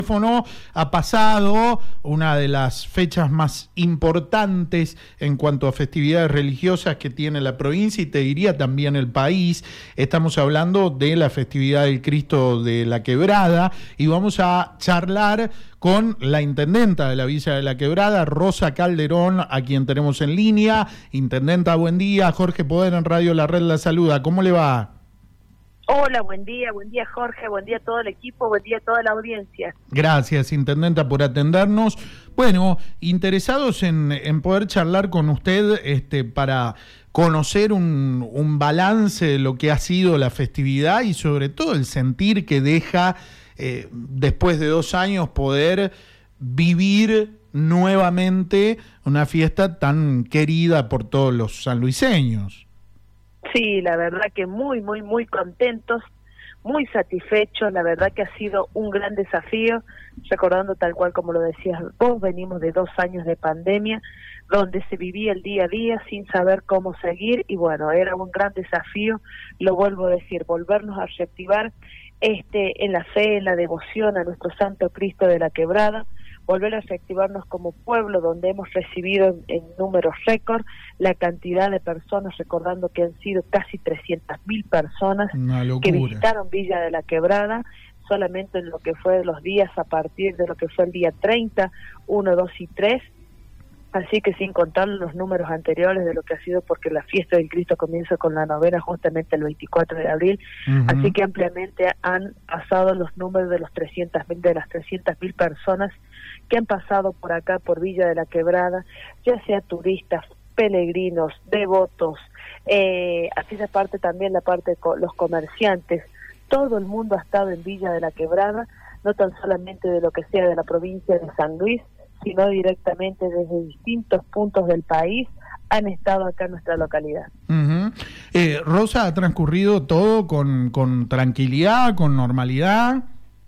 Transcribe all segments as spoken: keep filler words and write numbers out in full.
Ha pasado una de las fechas más importantes en cuanto a festividades religiosas que tiene la provincia y te diría también el país. Estamos hablando de la festividad del Cristo de la Quebrada y vamos a charlar con la intendenta de la Villa de la Quebrada, Rosa Calderón, a quien tenemos en línea. Intendenta, buen día. Jorge Poder en Radio La Red la saluda. ¿Cómo le va? Hola, buen día, buen día Jorge, buen día a todo el equipo, buen día a toda la audiencia. Gracias, intendenta, por atendernos. Bueno, interesados en, en poder charlar con usted este, para conocer un, un balance de lo que ha sido la festividad y sobre todo el sentir que deja, eh, después de dos años, poder vivir nuevamente una fiesta tan querida por todos los sanluiseños. Sí, la verdad que muy, muy, muy contentos, muy satisfechos, la verdad que ha sido un gran desafío, recordando tal cual como lo decías vos, venimos de dos años de pandemia, donde se vivía el día a día sin saber cómo seguir, y bueno, era un gran desafío, lo vuelvo a decir, volvernos a reactivar este, en la fe, en la devoción a nuestro Santo Cristo de la Quebrada, volver a reactivarnos como pueblo donde hemos recibido en, en números récord la cantidad de personas, recordando que han sido casi trescientas mil personas que visitaron Villa de la Quebrada, solamente en lo que fue los días a partir de lo que fue el día treinta, uno, dos y tres, así que sin contar los números anteriores de lo que ha sido, porque la fiesta del Cristo comienza con la novena justamente el veinticuatro de abril, uh-huh. Así que ampliamente han pasado los números de los trescientas mil, de las trescientas mil personas que han pasado por acá, por Villa de la Quebrada, ya sea turistas, peregrinos, devotos, eh, así de parte también la parte de co- los comerciantes, todo el mundo ha estado en Villa de la Quebrada, no tan solamente de lo que sea de la provincia de San Luis, sino directamente desde distintos puntos del país, han estado acá en nuestra localidad. Uh-huh. eh, Rosa, ¿ha transcurrido todo con, con tranquilidad, con normalidad?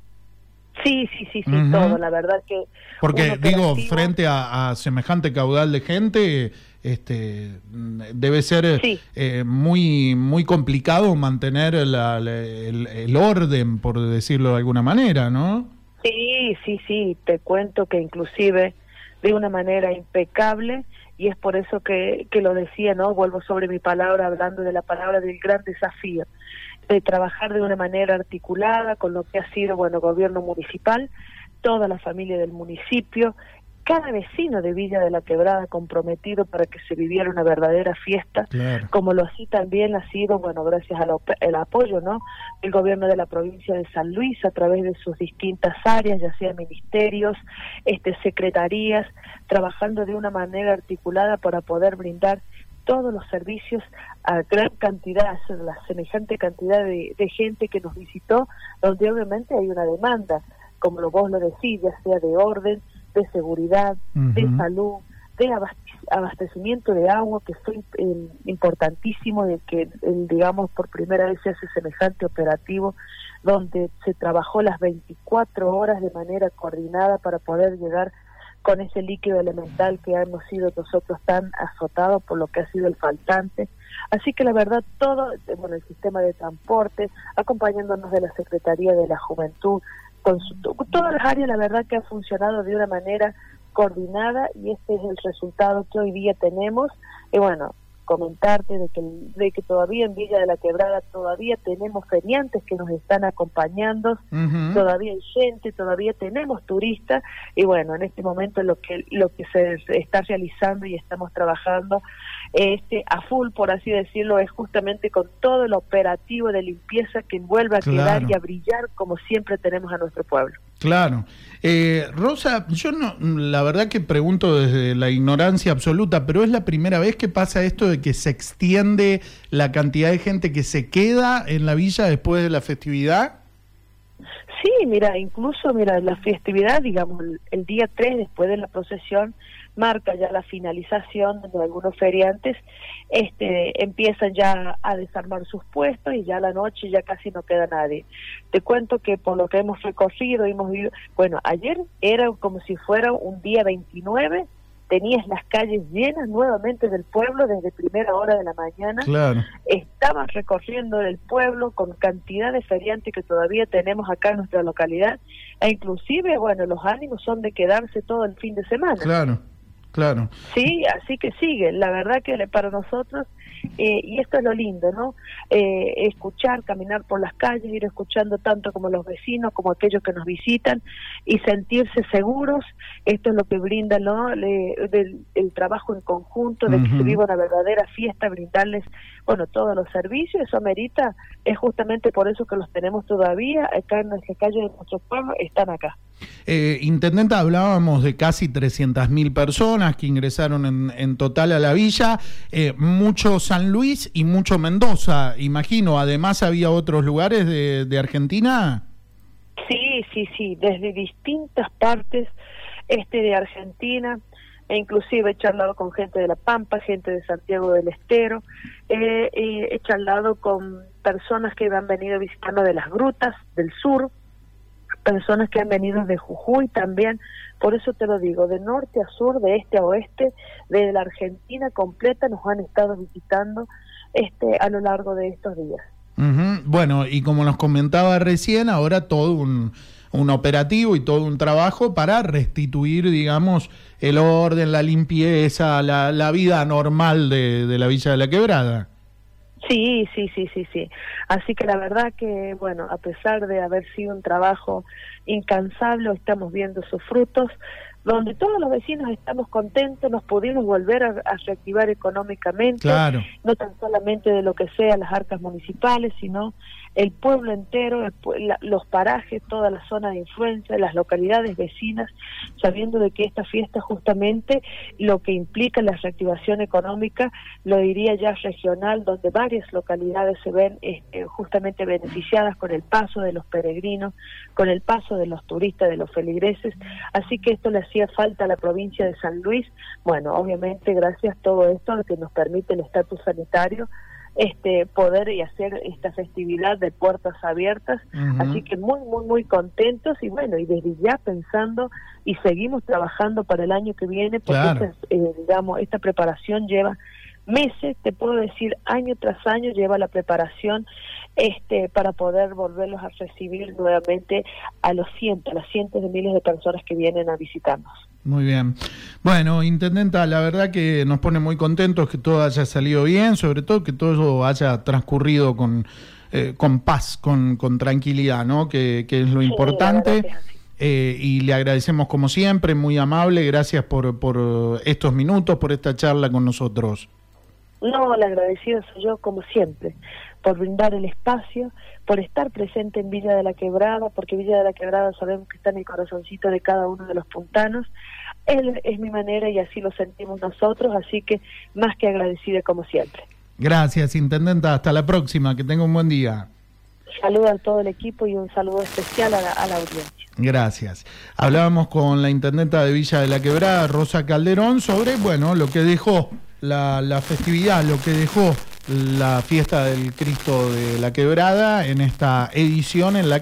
Sí, sí, sí, sí, uh-huh. Todo, la verdad que... Porque, digo, frente a, a semejante caudal de gente, este debe ser sí. eh, muy muy complicado mantener la, la, el, el orden, por decirlo de alguna manera, ¿no? Sí, sí, sí, te cuento que inclusive de una manera impecable, y es por eso que, que lo decía, ¿no? Vuelvo sobre mi palabra, hablando de la palabra del gran desafío, de trabajar de una manera articulada con lo que ha sido, bueno, gobierno municipal, toda la familia del municipio, cada vecino de Villa de la Quebrada comprometido para que se viviera una verdadera fiesta, claro. Como lo así también ha sido, bueno, gracias al el apoyo, ¿no?, del gobierno de la provincia de San Luis a través de sus distintas áreas, ya sea ministerios, este, secretarías, trabajando de una manera articulada para poder brindar todos los servicios a gran cantidad, a la semejante cantidad de, de gente que nos visitó, donde obviamente hay una demanda, como lo vos lo decís, ya sea de orden, de seguridad, uh-huh. de salud, de abastecimiento de agua, que fue eh, importantísimo, de que, eh, digamos, por primera vez se hace semejante operativo, donde se trabajó las veinticuatro horas de manera coordinada para poder llegar con ese líquido elemental que hemos sido nosotros tan azotados por lo que ha sido el faltante. Así que la verdad, todo, bueno, el sistema de transporte, acompañándonos de la Secretaría de la Juventud, con su, todas las áreas, la verdad que ha funcionado de una manera coordinada, y este es el resultado que hoy día tenemos. Y bueno, comentarte de que, de que todavía en Villa de la Quebrada todavía tenemos feriantes que nos están acompañando, uh-huh. Todavía hay gente, todavía tenemos turistas, y bueno, en este momento lo que lo que se está realizando y estamos trabajando este a full, por así decirlo, es justamente con todo el operativo de limpieza que vuelva a claro. quedar y a brillar como siempre tenemos a nuestro pueblo. Claro. Eh, Rosa, yo no, la verdad que pregunto desde la ignorancia absoluta, pero es la primera vez que pasa esto de que se extiende la cantidad de gente que se queda en la villa después de la festividad. Sí, mira, incluso, mira, la festividad, digamos, el, el día tres después de la procesión, marca ya la finalización, donde algunos feriantes este, empiezan ya a desarmar sus puestos, y ya a la noche ya casi no queda nadie. Te cuento que por lo que hemos recorrido, hemos visto, bueno, ayer era como si fuera un día veintinueve tenías las calles llenas nuevamente del pueblo desde primera hora de la mañana. Claro. Estaban recorriendo el pueblo con cantidad de feriantes que todavía tenemos acá en nuestra localidad, e inclusive, bueno, los ánimos son de quedarse todo el fin de semana. Claro, claro. Sí, así que sigue. La verdad que para nosotros, eh, y esto es lo lindo, ¿no? Eh, escuchar, caminar por las calles, ir escuchando tanto como los vecinos, como aquellos que nos visitan, y sentirse seguros. Esto es lo que brinda, ¿no? Le, del, el trabajo en conjunto, de uh-huh. que se viva una verdadera fiesta, brindarles, bueno, todos los servicios. Eso amerita, es justamente por eso que los tenemos todavía acá en nuestra calle, de nuestro pueblo, están acá. Eh, Intendenta, hablábamos de casi trescientas mil personas que ingresaron en, en total a la villa, eh, mucho San Luis y mucho Mendoza, imagino. Además, ¿había otros lugares de, de Argentina? Sí, sí, sí, desde distintas partes este de Argentina, e inclusive he charlado con gente de La Pampa, gente de Santiago del Estero, eh, eh, he charlado con personas que han venido visitando de las grutas del sur, personas que han venido de Jujuy también. Por eso te lo digo, de norte a sur, de este a oeste, de la Argentina completa nos han estado visitando este a lo largo de estos días. Uh-huh. Bueno, y como nos comentaba recién, ahora todo un, un operativo y todo un trabajo para restituir, digamos, el orden, la limpieza, la, la vida normal de, de la Villa de la Quebrada. Sí, sí, sí, sí, sí. Así que la verdad que, bueno, a pesar de haber sido un trabajo incansable, estamos viendo sus frutos, donde todos los vecinos estamos contentos, nos pudimos volver a, a reactivar económicamente, claro. No tan solamente de lo que sea las arcas municipales, sino el pueblo entero, el, la, los parajes, toda la zona de influencia, las localidades vecinas, sabiendo de que esta fiesta justamente lo que implica la reactivación económica, lo diría ya regional, donde varias localidades se ven este, justamente beneficiadas con el paso de los peregrinos, con el paso de los turistas, de los feligreses. Así que esto le hacía falta a la provincia de San Luis. Bueno, obviamente gracias a todo esto, lo que nos permite el estatus sanitario, este poder y hacer esta festividad de puertas abiertas. Uh-huh. Así que muy, muy, muy contentos, y bueno, y desde ya pensando, y seguimos trabajando para el año que viene, porque claro. esta, eh, digamos, esta preparación lleva meses, te puedo decir, año tras año lleva la preparación este para poder volverlos a recibir nuevamente a los cientos, a las cientos de miles de personas que vienen a visitarnos. Muy bien. Bueno, Intendenta, la verdad que nos pone muy contentos que todo haya salido bien, sobre todo que todo haya transcurrido con eh, con paz, con, con tranquilidad, ¿no? Que, que es lo sí, importante. Eh, y le agradecemos como siempre, muy amable, gracias por, por estos minutos, por esta charla con nosotros. No, la agradecida soy yo como siempre, por brindar el espacio, por estar presente en Villa de la Quebrada, porque Villa de la Quebrada sabemos que está en el corazoncito de cada uno de los puntanos. Él es mi manera y así lo sentimos nosotros, así que más que agradecida como siempre. Gracias, Intendenta, hasta la próxima, que tenga un buen día. Saludo a todo el equipo y un saludo especial a la, a la audiencia. Gracias. Hablábamos con la Intendenta de Villa de la Quebrada, Rosa Calderón, sobre, bueno, lo que dejó la, la festividad, lo que dejó la fiesta del Cristo de la Quebrada en esta edición en la que